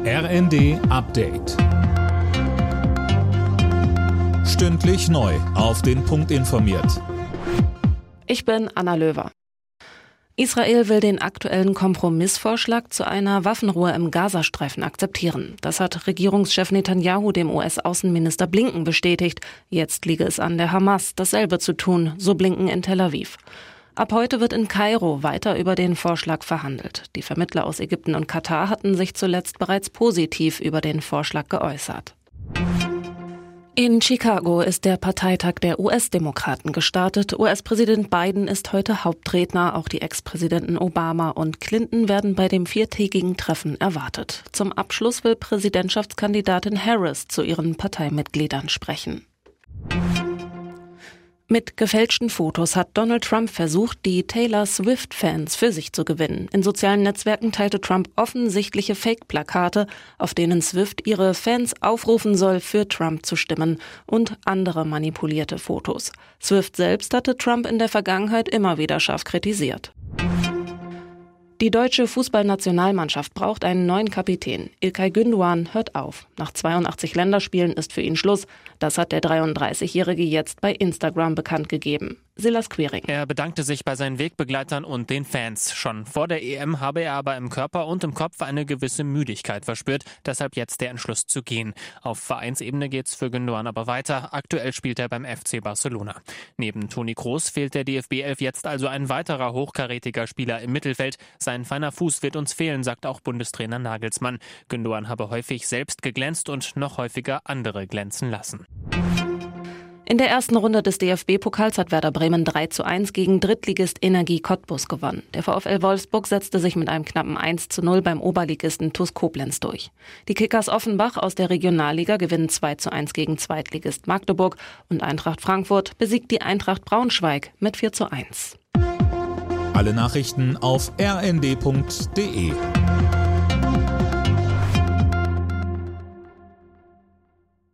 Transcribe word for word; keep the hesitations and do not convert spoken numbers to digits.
R N D Update. Stündlich neu auf den Punkt informiert. Ich bin Anna Löwer. Israel will den aktuellen Kompromissvorschlag zu einer Waffenruhe im Gazastreifen akzeptieren. Das hat Regierungschef Netanyahu dem U S-Außenminister Blinken bestätigt. Jetzt liege es an der Hamas, dasselbe zu tun, so Blinken in Tel Aviv. Ab heute wird in Kairo weiter über den Vorschlag verhandelt. Die Vermittler aus Ägypten und Katar hatten sich zuletzt bereits positiv über den Vorschlag geäußert. In Chicago ist der Parteitag der U S-Demokraten gestartet. U S-Präsident Biden ist heute Hauptredner. Auch die Ex-Präsidenten Obama und Clinton werden bei dem viertägigen Treffen erwartet. Zum Abschluss will Präsidentschaftskandidatin Harris zu ihren Parteimitgliedern sprechen. Mit gefälschten Fotos hat Donald Trump versucht, die Taylor Swift-Fans für sich zu gewinnen. In sozialen Netzwerken teilte Trump offensichtliche Fake-Plakate, auf denen Swift ihre Fans aufrufen soll, für Trump zu stimmen, und andere manipulierte Fotos. Swift selbst hatte Trump in der Vergangenheit immer wieder scharf kritisiert. Die deutsche Fußballnationalmannschaft braucht einen neuen Kapitän. İlkay Gündoğan hört auf. Nach zweiundachtzig Länderspielen ist für ihn Schluss. Das hat der dreiunddreißigjährige jetzt bei Instagram bekannt gegeben. Silas Quiring. Er bedankte sich bei seinen Wegbegleitern und den Fans. Schon vor der E M habe er aber im Körper und im Kopf eine gewisse Müdigkeit verspürt. Deshalb jetzt der Entschluss zu gehen. Auf Vereinsebene geht's für Gündoğan aber weiter. Aktuell spielt er beim F C Barcelona. Neben Toni Kroos fehlt der D F B elf jetzt also ein weiterer hochkarätiger Spieler im Mittelfeld. Sein feiner Fuß wird uns fehlen, sagt auch Bundestrainer Nagelsmann. Gündoğan habe häufig selbst geglänzt und noch häufiger andere glänzen lassen. In der ersten Runde des D F B-Pokals hat Werder Bremen drei zu eins gegen Drittligist Energie Cottbus gewonnen. Der VfL Wolfsburg setzte sich mit einem knappen eins zu null beim Oberligisten TuS Koblenz durch. Die Kickers Offenbach aus der Regionalliga gewinnen zwei zu eins gegen Zweitligist Magdeburg und Eintracht Frankfurt besiegt die Eintracht Braunschweig mit vier zu eins. Alle Nachrichten auf r n d punkt d e.